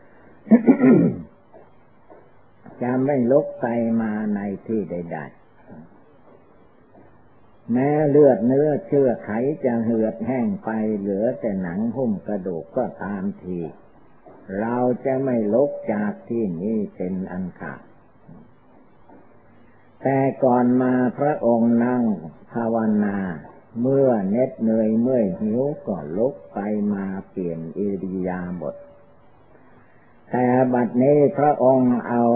จะไม่ลุกไปมาในที่ใดๆแม้เลือดเนื้อเชื่อไขจะเหือดแห้งไปเหลือแต่หนังหุ้มกระดูกก็ตามทีเราจะไม่ลุกจากที่นี้เป็นอันขาดแต่ก่อนมาพระองค์นั่งภาวนาเมื่อเหน็ดเหนื่อยเมื่อยหิวก็ลุกไปมาเปลี่ยนอิริยาบถแต่บัดนี้พระองค์เอา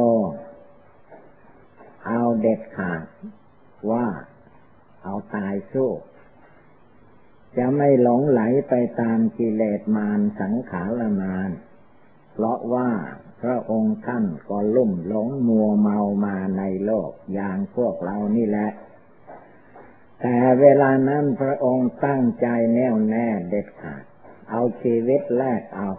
เอาเด็ดขาดว่าเอาตายสู้จะไม่หลงไหลไปตามกิเลสมารสังขารมารเพราะว่าพระองค์ท่านก็ลุ่มหลงมัวเมามาในโลกอย่างพวกเรานี่แหละแต่เวลานั้นพระองค์ตั้งใจแน่วแน่เด็ดขาดเอาชีวิตแลกเอา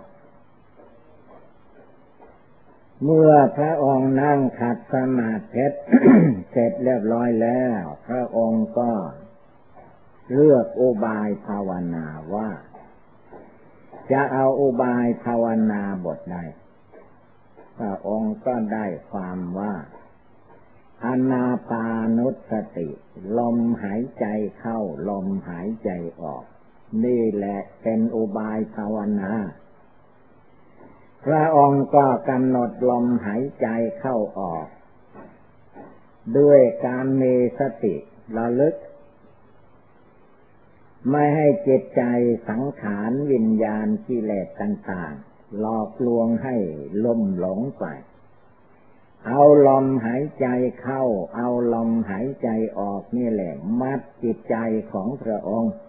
เมื่อพระองค์นั่งขัดสมาธิ เสร็จเรียบร้อยแล้วพระองค์ก็เลือกอุบายภาวนาว่าจะเอาอุบายภาวนาบทใดพระองค์ก็ได้ความว่าอานาปานุสติลมหายใจเข้าลมหายใจออกนี่แหละเป็นอุบายภาวนาพระองค์ก็กำหนดลมหายใจเข้าออกด้วยการมีสติระลึกไม่ให้จิตใจสังขารวิญญาณกิเลสต่างๆหลอกลวงให้ลุ่มหลงไปเอาลมหายใจเข้าเอาลมหายใจออกนี่แหละมัดจิตใจของพระองค์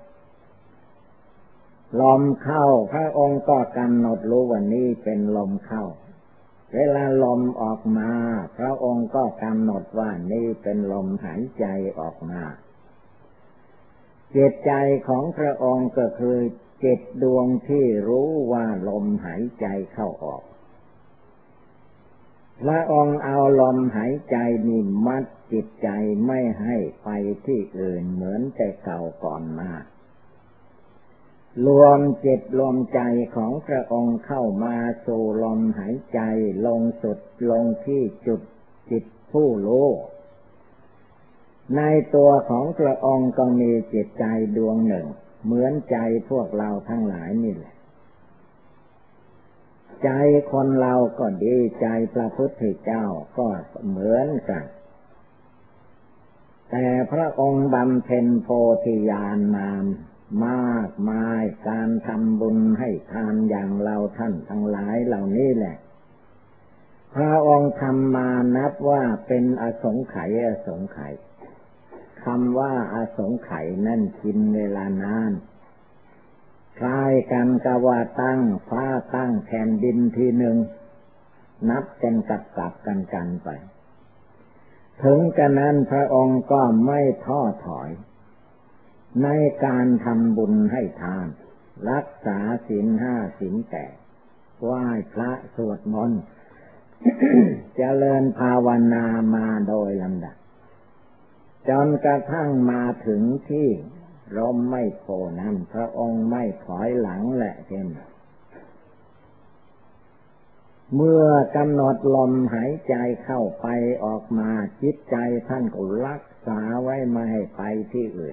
ลมเข้าพระองค์ก็กำหนดรู้ว่านี่เป็นลมเข้าเวลาลมออกมาพระองค์ก็กำหนดว่านี่เป็นลมหายใจออกมาจิตใจของพระองค์ก็คือจิตดวงที่รู้ว่าลมหายใจเข้าออกพระองค์เอาลมหายใจนี่มัดจิตใจไม่ให้ไปที่อื่นเหมือนแต่เก่าก่อนมารวมจิตรวมใจของพระองค์เข้ามาสู่ลมหายใจลงสุดลงที่จุดจิตผู้รู้ในตัวของพระองค์ก็มีจิตใจดวงหนึ่งเหมือนใจพวกเราทั้งหลายนี่แหละใจคนเราก็ดีใจพระพุทธเจ้าก็เหมือนกันแต่พระองค์บำเพ็ญโพธิญาณมามากมายการทำบุญให้ทานอย่างเราท่านทั้งหลายเหล่านี้แหละพระองค์ทำมานับว่าเป็นอสงไขยอสงไขยคำว่าอสงไขยนั่นกินเวลานานคล้ายกันกับว่าตั้งฟ้าตั้งแผ่นดินทีหนึ่งนับกันกับกับกันกันไปถึงกระนั้นพระองค์ก็ไม่ท้อถอยในการทำบุญให้ทานรักษาศีลห้าศีลแปดไหว้พระสวดมนต์ เจริญภาวนามาโดยลำดับจนกระทั่งมาถึงที่ร่มไม่โพนั้นพระองค์ไม่ถอยหลังแหละเช่นเมื่อกำหนดลมหายใจเข้าไปออกมาจิตใจท่านก็รักษาไว้ไม่ให้ไปที่อื่น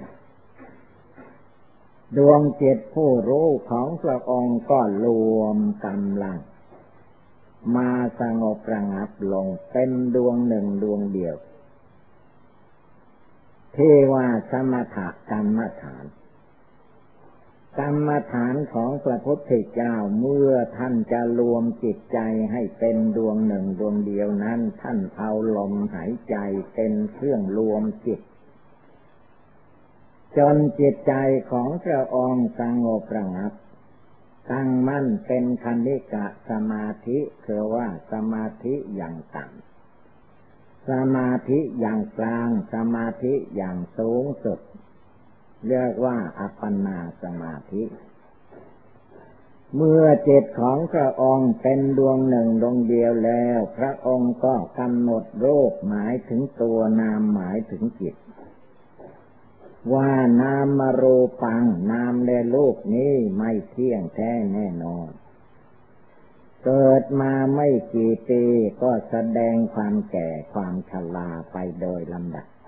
ดวงจิตผู้รู้ของพระองค์ก็รวมกำลังมาสงบระงับลงเป็นดวงหนึ่งดวงเดียวที่ว่าสมถกรรมฐานกรรมฐานของพระพุทธเจ้าเมื่อท่านจะรวมจิตใจให้เป็นดวงหนึ่งดวงเดียวนั้นท่านเอาลมหายใจเป็นเครื่องรวมจิตจนจิตใจของพระองค์สงบระงับตั้งมั่นเป็นคณิกะสมาธิคือว่าสมาธิอย่างต่ำสมาธิอย่างกลางสมาธิอย่างสูงสุดเรียกว่าอัปปนาสมาธิเมื่อจิตของพระองค์เป็นดวงหนึ่งดวงเดียวแล้วพระองค์ก็กำหนดรูปหมายถึงตัวนามหมายถึงจิตว่านามรูปังนามและรูปนี้ไม่เที่ยงแท้แน่นอนเกิดมาไม่กี่ปีก็แสดงความแก่ความชราไปโดยลำดับ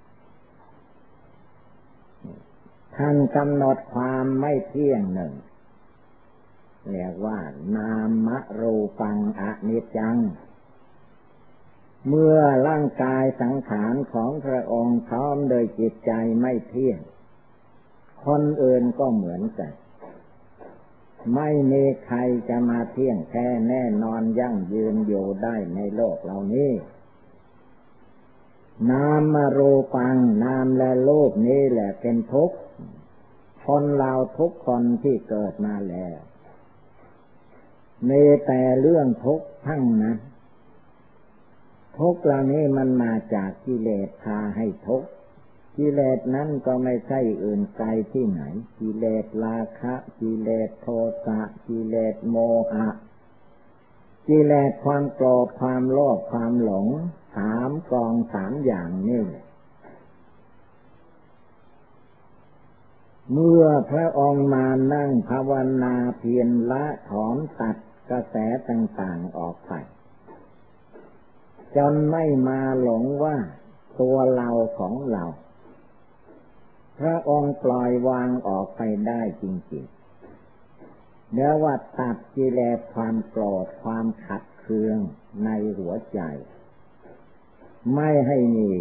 ท่านกำหนดความไม่เที่ยงหนึ่งเรียกว่านามรูปังอนิจจังเมื่อร่างกายสังขารของพระองค์พร้อมโดยจิตใจไม่เที่ยงคนอื่นก็เหมือนกันไม่มีใครจะมาเที่ยงแท้แน่นอนยั่งยืนอยู่ได้ในโลกเหล่านี้นามรูปังนามและรูปนี้แหละเป็นทุกข์คนเราทุกคนที่เกิดมาแล้วมีแต่เรื่องทุกข์ทั้งนั้นทุกข์เหล่านี้มันมาจากกิเลสพาให้ทุกข์กิเลสนั้นก็ไม่ใช่อื่นไกลที่ไหนกิเลสราคะกิเลสโทสะกิเลสโมหะกิเลสความโกรธความโลภความหลงสามกองสามอย่างนี่เมื่อพระองค์มานั่งภาวนาเพียรละถอนตัดกระแสต่างๆออกไปจนไม่มาหลงว่าตัวเราของเราพระองค์ปล่อยวางออกไปได้จริงๆเนื้อว่าตัดกิเลสความโกรธความขัดเคืองในหัวใจไม่ให้มี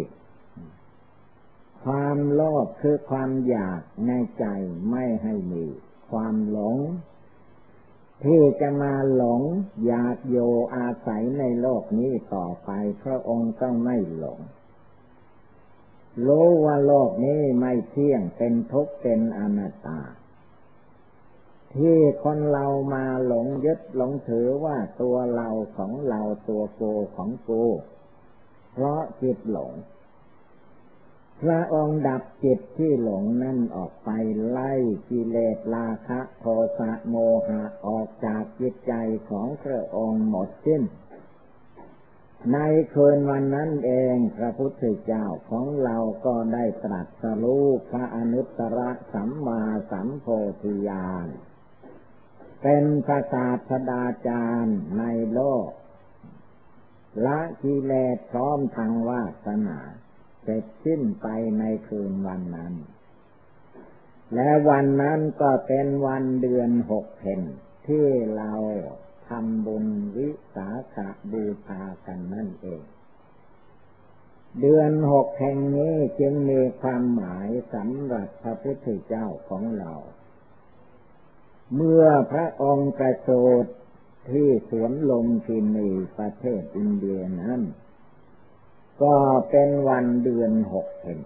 ความโลภคือความอยากในใจไม่ให้มีความหลงที่จะมาหลงอยากโยอาศัยในโลกนี้ต่อไปพระองค์ต้องไม่หลงรู้ว่าโลกนี้ไม่เที่ยงเป็นทุกข์เป็นอนัตตาที่คนเรามาหลงยึดหลงถือว่าตัวเราของเราตัวโกของโกเพราะจิตหลงพระองค์ดับจิตที่หลงนั่นออกไปไล่กิเลสราคะโทสะโมหะออกจากจิตใจของพระองค์หมดสิ้นในคืนวันนั้นเองพระพุทธเจ้าของเราก็ได้ตรัสรู้พระอนุตตรสัมมาสัมโพธิญาณเป็นพระศาสดาจารย์ในโลกละกิเลสพร้อมทางวาสนาเสร็จสิ้นไปในคืนวันนั้นและวันนั้นก็เป็นวันเดือนหกเพ็ญที่เราทำบุญวิสาขบูชากันนั่นเองเดือนหกแห่งนี้จึงมีความหมายสำหรับพระพุทธเจ้าของเราเมื่อพระองค์ประสูติที่สวนลมพินีประเทศอินเดียนั้นก็เป็นวันเดือนหกเพ็ญ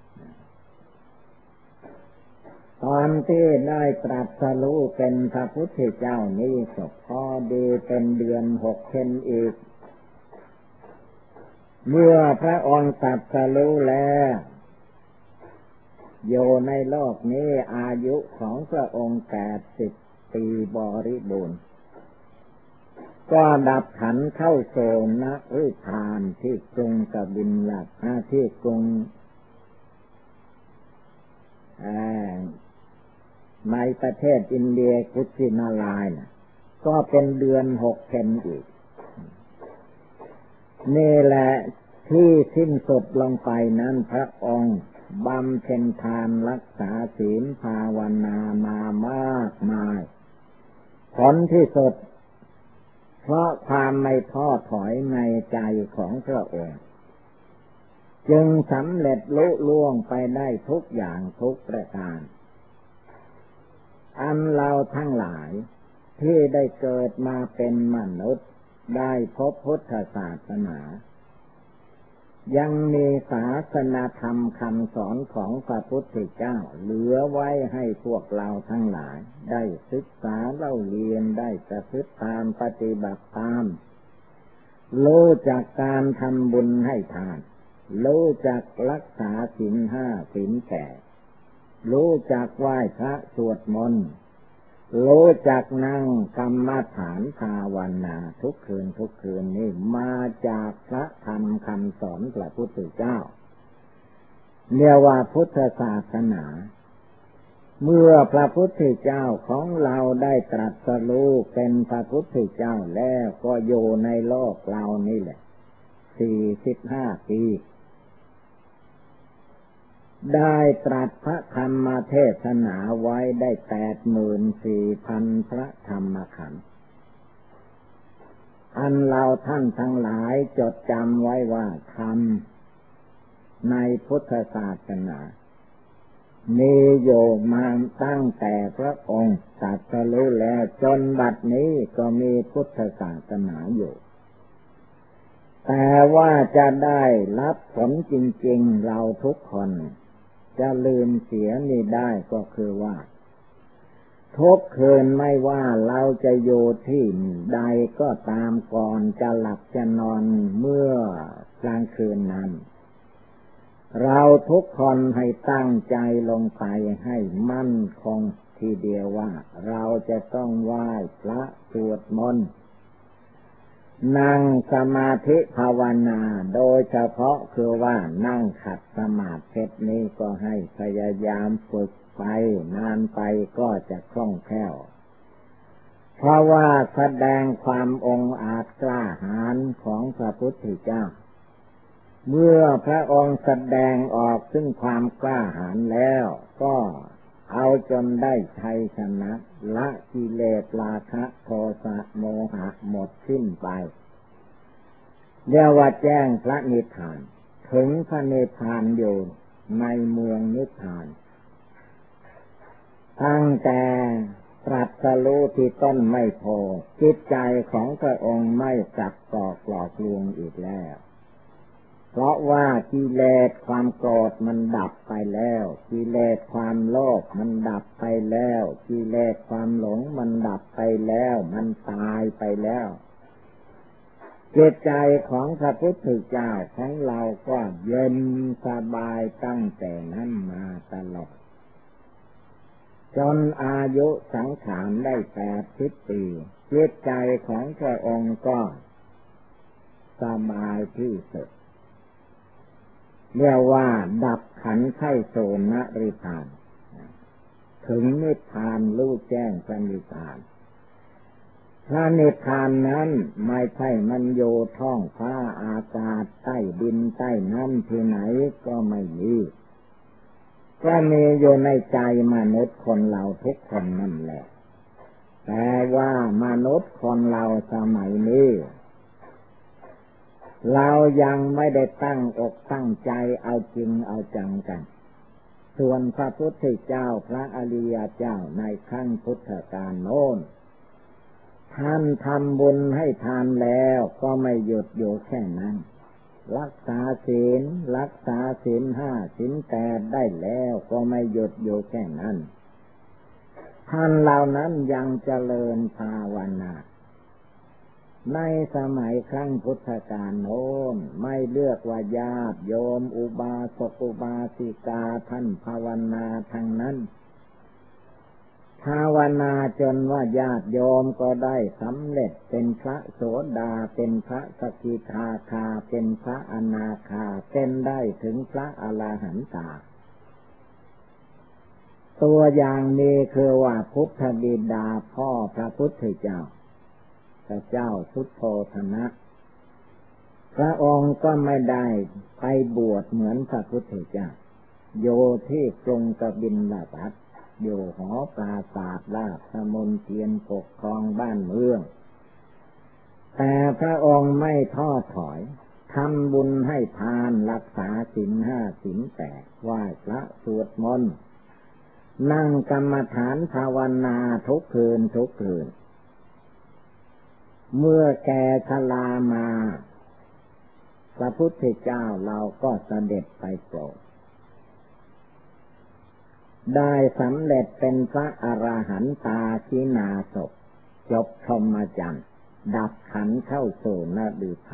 ตอนที่ได้ตรัสรู้เป็นพระพุทธเจ้านี้ก็พอดีเป็นเดือนหกเพ็ญอีกเมื่อพระองค์ตรัสรู้แล้วอยู่ในโลกนี้อายุของพระองค์แปดสิบปีบริบูรณ์ก็ดับขันเข้าโซนฤทานที่กรุงกบิลพัทที่กรุงในประเทศอินเดียกุชินาลายนะก็เป็นเดือนหกเพ็ญอีกนี่แหละที่สิ้นสุดลงไปนั้นพระองค์บำเพ็ญทานรักษาศีลภาวนามามากมายผลที่สุดเพราะความไม่ท้อถอยในใจของพระองค์จึงสำเร็จลุล่วงไปได้ทุกอย่างทุกประการอันเราทั้งหลายที่ได้เกิดมาเป็นมนุษย์ได้พบพุทธศาสนายังมีศาสนาธรรมคำสอนของพระพุทธเจ้าเหลือไว้ให้พวกเราทั้งหลายได้ศึกษาเล่าเรียนได้ประพฤติตามปฏิบัติตามรู้จักการทำบุญให้ทานรู้จักรักษาศีลห้าศีลแปดรู้จักไหว้พระสวดมนต์รู้จักนั่งกรรมฐานภาวนาทุกคืนทุกคืนนี่มาจากพระธรรมคำสอนพระพุทธเจ้าเรียกว่าพุทธศาสนาเมื่อพระพุทธเจ้าของเราได้ตรัสรู้เป็นพระพุทธเจ้าแล้วก็อยู่ในโลกเรานี่แหละสี่สิบห้าปีได้ตรัสพระธรรมเทศนาไว้ได้แปดหมื่นสี่พันพระธรรมขันธ์อันเราท่านทั้งหลายจดจำไว้ว่าธรรมในพุทธศาสนามีอยู่มาตั้งแต่พระองค์ตรัสรู้แล้วจนบัดนี้ก็มีพุทธศาสนาอยู่แต่ว่าจะได้รับผลจริงๆเราทุกคนจะลืมเสียนี่ได้ก็คือว่าทุกคืนไม่ว่าเราจะอยู่ที่ใดก็ตามก่อนจะหลับจะนอนเมื่อกลางคืนนั้นเราทุกคนให้ตั้งใจลงไปให้มั่นคงทีเดียวว่าเราจะต้องไหว้พระสวดมนต์นั่งสมาธิภาวนาโดยเฉพาะคือว่านั่งขัดสมาธินี้ก็ให้พยายามฝึกไปนานไปก็จะคล่องแคล่วเพราะว่าแสดงความองอาจกล้าหาญของพระพุทธเจ้าเมื่อพระองค์แสดงออกซึ่งความกล้าหาญแล้วก็เอาจนได้ชัยชนะละกิเลสราคะโทสะโมหะหมดสิ้นไปเรียกว่าแจ้งพระนิพพานถึงพระนิพพานอยู่ในเมืองนิพพานตั้งแต่ตรัสรู้ที่ต้นไม่พอจิตใจของพระองค์ไม่จับก่อกลอกลวงอีกแล้วเพราะว่ากิเลสความโกรธมันดับไปแล้วกิเลสความโลภมันดับไปแล้วกิเลสความหลงมันดับไปแล้วมันตายไปแล้วจิตใจของพระพุทธเจ้าของเราก็เย็นสบายตั้งแต่นั้นมาตลอดจนอายุสังขารได้แปดสิบปีจิตใจของพระองค์ก็สบายที่สุดเรียกว่าดับขันธ์ไข้โสนนิพพานถึงนิพพานรู้แจ้งพระนิพพานพระนิพพานนั้นไม่ใช่มันอยู่ท้องฟ้าอากาศใต้ดินใต้น้ำที่ไหนก็ไม่มีก็มีอยู่ในใจมนุษย์คนเราทุกคนนั่นแหละแต่ว่ามนุษย์คนเราสมัยนี้เรายังไม่ได้ตั้งอกตั้งใจเอาจริงเอาจังกันส่วนพระพุทธเจ้าพระอริยเจ้าในครั้งพุทธกาลโน้นท่านทำบุญให้ทานแล้วก็ไม่หยุดอยู่แค่นั้นรักษาศีลรักษาศีลห้าศีลแปดได้แล้วก็ไม่หยุดอยู่แค่นั้นท่านเหล่านั้นยังเจริญภาวนาในสมัยครั้งพุทธกาลโน้นไม่เลือกว่าญาติโยมอุบาสกอุบาสิกาท่านภาวนาทั้งนั้นภาวนาจนว่าญาติโยมก็ได้สำเร็จเป็นพระโสดาเป็นพระสกิทาคาเป็นพระอนาคาเป็นได้ถึงพระอรหันตาตัวอย่างนี้คือว่าพุทธบิดาพ่อพระพุทธเจ้าพระเจ้าสุโธทนะพระองค์ก็ไม่ได้ไปบวชเหมือนพระพุทธเจ้าโยที่กรุงกบิลพัสดุอยู่หอปราสาทราชมนเทียนปกครองบ้านเมืองแต่พระองค์ไม่ท้อถอยทำบุญให้ทานรักษาศีลห้าศีลแปดไหว้พระสวดมนต์นั่งกรรมฐานภาวนาทุกคืนทุกคืนเมื่อแก่ชรามาพระพุทธเจ้าเราก็เสด็จไปโปรดได้สำเร็จเป็นพระอรหันตาชินาศพจบพรหมจรรย์ดับขันธ์เข้าสู่นรก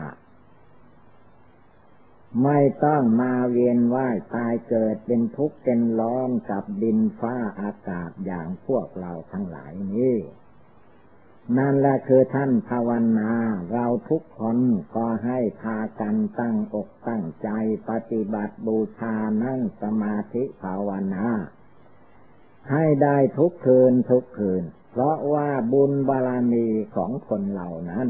ไม่ต้องมาเวียนว่ายตายเกิดเป็นทุกข์เป็นร้อนกับดินฟ้าอากาศอย่างพวกเราทั้งหลายนี้นั่นแหละคือท่านภาวนาเราทุกคนก็ให้พากันตั้งอกตั้งใจปฏิบัติบูชานั่งสมาธิภาวนาให้ได้ทุกคืนทุกคืนเพราะว่าบุญบารมีของคนเหล่านั้น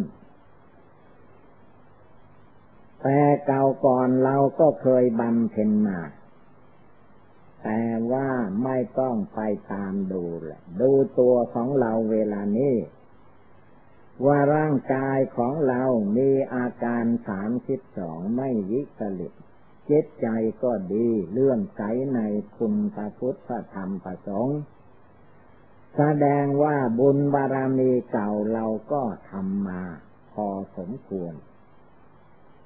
แต่เก่าก่อนเราก็เคยบำเพ็ญมาแต่ว่าไม่ต้องไปตามดูแหละดูตัวของเราเวลานี้ว่าร่างกายของเรามีอาการสามสิบสองไม่วิกฤตจิตใจก็ดีเลื่อมใสในคุณพระพุทธพระธรรมพระสงฆ์แสดงว่าบุญบารมีเก่าเราก็ทำมาพอสมควร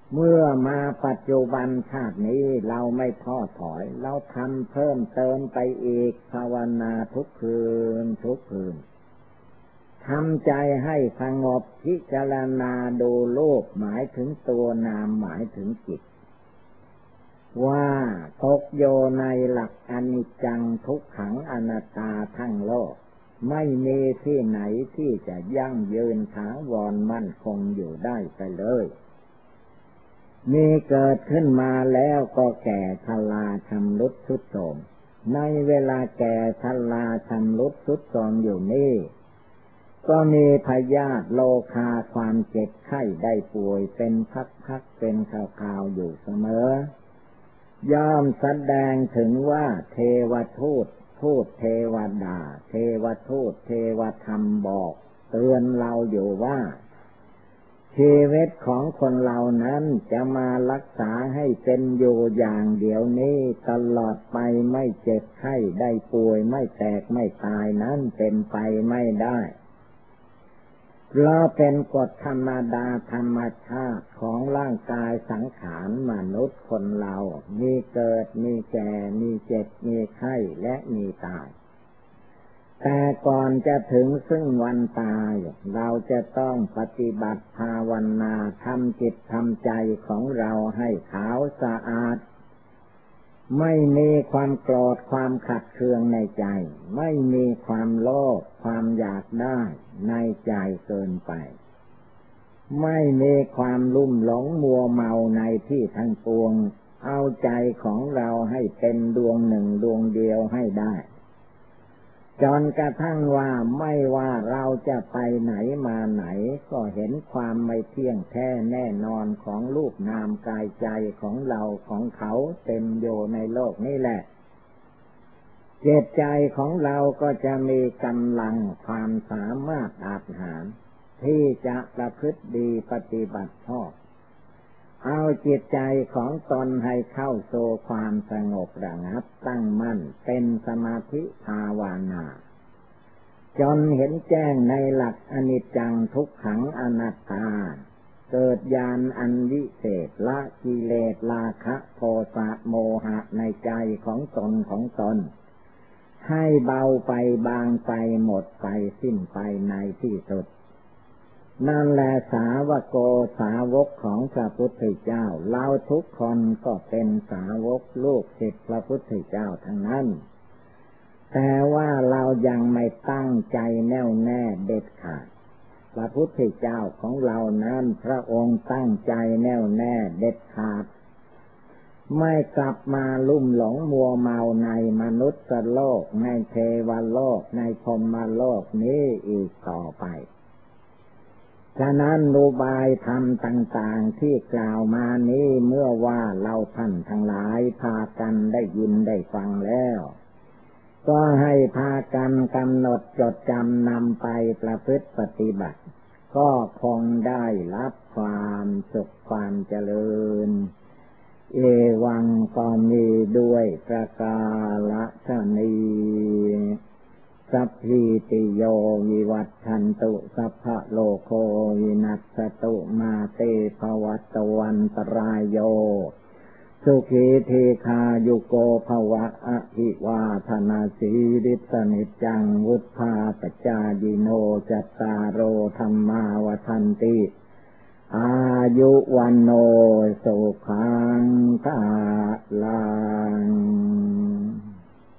เมื่อมาปัจจุบันชาตินี้เราไม่ท้อถอยเราทำเพิ่มเติมไปอีกภาวนาทุกคืนทุกคืนทำใจให้สงบพิจารณาดูโลกหมายถึงตัวนามหมายถึงจิตว่าตกโยในหลักอนิจจังทุกขังอนัตตาทั้งโลกไม่มีที่ไหนที่จะยั่งยืนถาวรมั่นคงอยู่ได้ไปเลยมีเกิดขึ้นมาแล้วก็แก่ชราชำรุดทรุดโทรมในเวลาแก่ชราชำรุดทรุดโทรมอยู่นี่ก็มีพยาธิโรคาความเจ็บไข้ได้ป่วยเป็นพักๆเป็นคราวๆอยู่เสมอย่อมแสดงถึงว่าเทวทูตทูตเทวดาเทวทูตเทวธรรมบอกเตือนเราอยู่ว่าชีวิตของคนเรานั้นจะมารักษาให้เป็นอยู่อย่างเดียวนี้ตลอดไปไม่เจ็บไข้ได้ป่วยไม่แตกไม่ตายนั้นเป็นไปไม่ได้เราเป็นกฎธรรมดาธรรมชาติของร่างกายสังขารมนุษย์คนเรามีเกิดมีแก่มีเจ็บมีไข้และมีตายแต่ก่อนจะถึงซึ่งวันตายเราจะต้องปฏิบัติภาวนาทำจิตทำใจของเราให้ขาวสะอาดไม่มีความโกรธความขัดเคืองในใจไม่มีความโลภความอยากได้ในใจเกินไปไม่มีความลุ่มหลงมัวเมาในที่ทั้งปวงเอาใจของเราให้เป็นดวงหนึ่งดวงเดียวให้ได้จนกระทั่งว่าไม่ว่าเราจะไปไหนมาไหนก็เห็นความไม่เที่ยงแท้แน่นอนของรูปนามกายใจของเราของเขาเต็มอยู่ในโลกนี้แหละจิตใจของเราก็จะมีกำลังความสามารถอาจหารที่จะประพฤติดีปฏิบัติชอบเอาจิตใจของตนให้เข้าสู่ความสงบระงับตั้งมั่นเป็นสมาธิภาวนาจนเห็นแจ้งในหลักอนิจจังทุกขังอนัตตาเกิดญาณอันวิเศษละกิเลสราคะโทสะโมหะในใจของตนของตนให้เบาไปบางไปหมดไปสิ้นไปในที่สุดนั่นแหละสาวกโกสาวกของพระพุทธเจ้าเราทุกคนก็เป็นสาวกลูกศิษย์พระพุทธเจ้าทั้งนั้นแต่ว่าเรายังไม่ตั้งใจแน่วแน่เด็ดขาดพระพุทธเจ้าของเรานั้นพระองค์ตั้งใจแน่วแน่เด็ดขาดไม่กลับมาลุ่มหลงมัวเมาในมนุษย์โลกในเทวโลกในพรหมโลกนี้อีกต่อไปฉะนั้นอุบายธรรมต่างๆที่กล่าวมานี้เมื่อว่าเราท่านทั้งหลายพากันได้ยินได้ฟังแล้วก็ให้พากันกำหนดจดจำนำไปประพฤติปฏิบัติก็คงได้รับความสุขความเจริญเอวังก็มีด้วยประกาศนีสัพพิติโยวิวัตชันตุสัพพะโลกโควินัสตุมาเตภวัตวันตรายโยสุขีเทคายุโกภวะอภิวาทนาสีริสนิจจังวุฒาปจายิโนจัตตารโอธรรมาวทันติอายุวันโนสุขังภาลัง